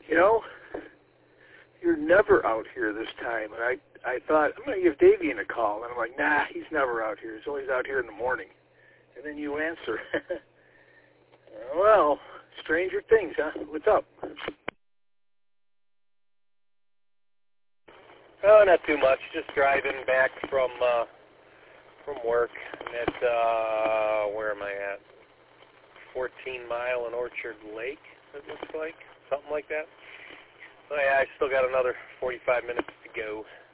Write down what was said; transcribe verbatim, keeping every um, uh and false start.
You know, you're never out here this time. And I, I thought, I'm going to give Davian a call. And I'm like, nah, he's never out here. He's always out here in the morning. And then you answer. Well, stranger things, huh? What's up? Oh, not too much. Just driving back from uh, from work. At, uh, where am I at? fourteen Mile and Orchard Lake, it looks like. Something like that. So, yeah, I still got another forty-five minutes to go.